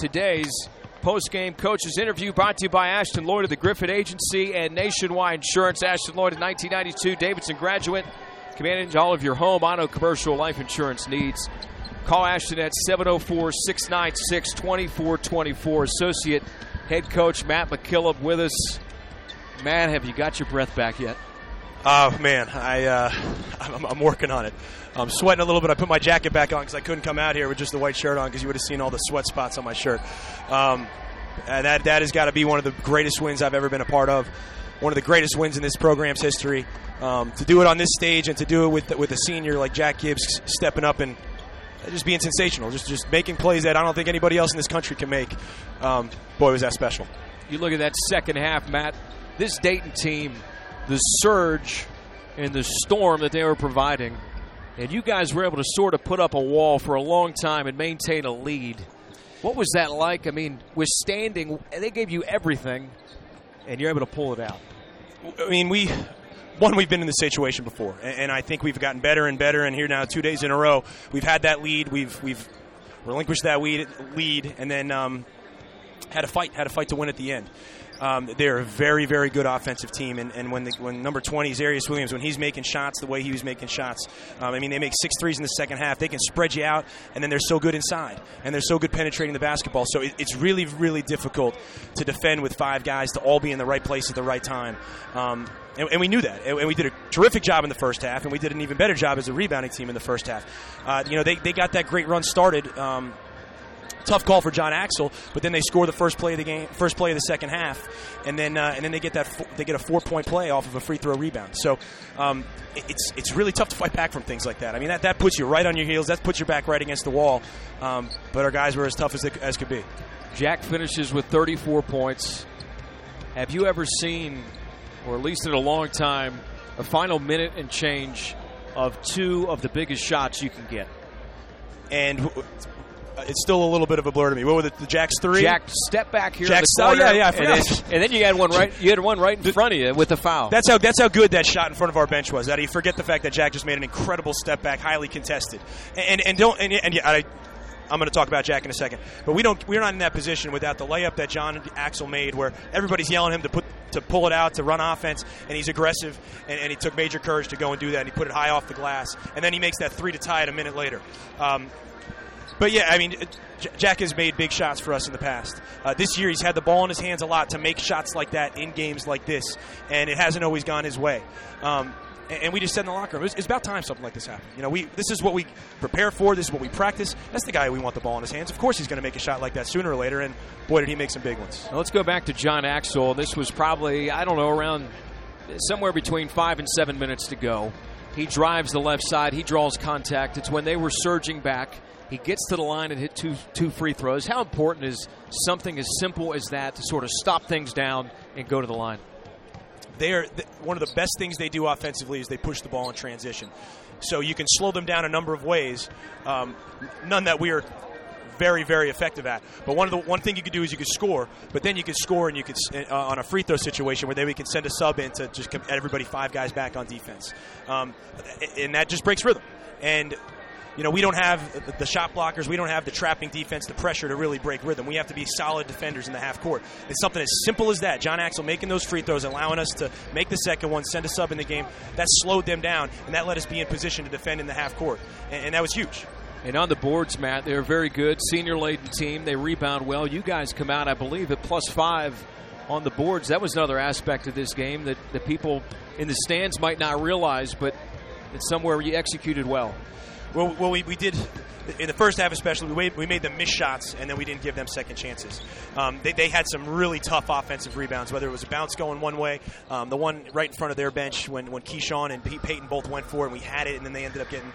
today's post-game coaches interview brought to you by Ashton Lloyd of the Griffin Agency and Nationwide Insurance. Ashton Lloyd, a 1992 Davidson graduate, commanding all of your home, auto, commercial, life insurance needs. Call Ashton at 704-696-2424. Associate head coach Matt McKillop with us. Matt, have you got your breath back yet? Man, I'm working on it. I'm sweating a little bit. I put my jacket back on because I couldn't come out here with just the white shirt on because you would have seen all the sweat spots on my shirt. And that has got to be one of the greatest wins I've ever been a part of. One of the greatest wins in this program's history. To do it on this stage and to do it with a senior like Jack Gibbs stepping up and just being sensational, just making plays that I don't think anybody else in this country can make. Boy, was that special. You look at that second half, Matt. This Dayton team, the surge and the storm that they were providing, and you guys were able to sort of put up a wall for a long time and maintain a lead. What was that like? I mean, withstanding, they gave you everything, and you're able to pull it out. I mean, we've been in this situation before, and I think we've gotten better and better, and here now 2 days in a row, we've had that lead, we've relinquished that lead, and then had a fight to win at the end. They're a very, very good offensive team, and when number 20 Zarius Williams, when he's making shots the way he was making shots, I mean, they make 6 threes in the second half. They can spread you out, and then they're so good inside, and they're so good penetrating the basketball. So it's really, really difficult to defend with 5 guys to all be in the right place at the right time. And we knew that, and we did a terrific job in the first half, and we did an even better job as a rebounding team in the first half. They got that great run started. Tough call for John Axel, but then they score the first play of the second half, and then they get a 4-point play off of a free throw rebound. So it's really tough to fight back from things like that. I mean that puts you right on your heels. That puts your back right against the wall. But our guys were as tough as could be. Jack finishes with 34 points. Have you ever seen, or at least in a long time, a final minute and change of 2 of the biggest shots you can get? And it's still a little bit of a blur to me. What were the Jack's 3? Jack, step back here. Jack's, in the corner, I forgot. And then you had one right. You had one right in front of you with the foul. That's how good that shot in front of our bench was. That you forget the fact that Jack just made an incredible step back, highly contested. I'm going to talk about Jack in a second, but we're not in that position without the layup that John Axel made, where everybody's yelling at him to pull it out, to run offense, and he's aggressive, and he took major courage to go and do that. And he put it high off the glass, and then he makes that 3 to tie it a minute later. But yeah, I mean, Jack has made big shots for us in the past. This year, he's had the ball in his hands a lot to make shots like that in games like this, and it hasn't always gone his way. And we just said in the locker room, it's about time something like this happened. This is what we prepare for. This is what we practice. That's the guy we want the ball in his hands. Of course, he's going to make a shot like that sooner or later, and boy, did he make some big ones. Now let's go back to John Axel. This was probably, around somewhere between 5 and 7 minutes to go. He drives the left side. He draws contact. It's when they were surging back. He gets to the line and hit two free throws. How important is something as simple as that to sort of stop things down and go to the line? One of the best things they do offensively is they push the ball in transition. So you can slow them down a number of ways, none that we are very, very effective at. But one thing you could do is you could score, but then you could score and you could on a free throw situation where then we can send a sub in to just get everybody 5 guys back on defense. And that just breaks rhythm. And we don't have the shot blockers. We don't have the trapping defense, the pressure to really break rhythm. We have to be solid defenders in the half court. It's something as simple as that. John Axel making those free throws, allowing us to make the second one, send a sub in the game. That slowed them down, and that let us be in position to defend in the half court. And that was huge. And on the boards, Matt, they're very good. Senior-laden team. They rebound well. You guys come out, I believe, at +5 on the boards. That was another aspect of this game that the people in the stands might not realize, but it's somewhere where you executed well. Well, we did in the first half, especially. We made them miss shots, and then we didn't give them second chances. They had some really tough offensive rebounds, whether it was a bounce going one way, the one right in front of their bench when Keyshawn and Peyton both went for it, and we had it, and then they ended up getting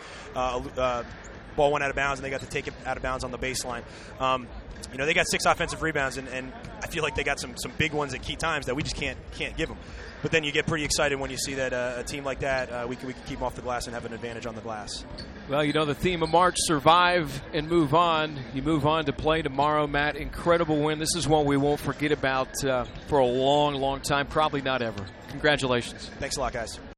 ball went out of bounds, and they got to take it out of bounds on the baseline. They got 6 offensive rebounds, and I feel like they got some big ones at key times that we just can't give them. But then you get pretty excited when you see that a team like that, we can keep them off the glass and have an advantage on the glass. Well, the theme of March, survive and move on. You move on to play tomorrow, Matt. Incredible win. This is one we won't forget about for a long, long time, probably not ever. Congratulations. Thanks a lot, guys.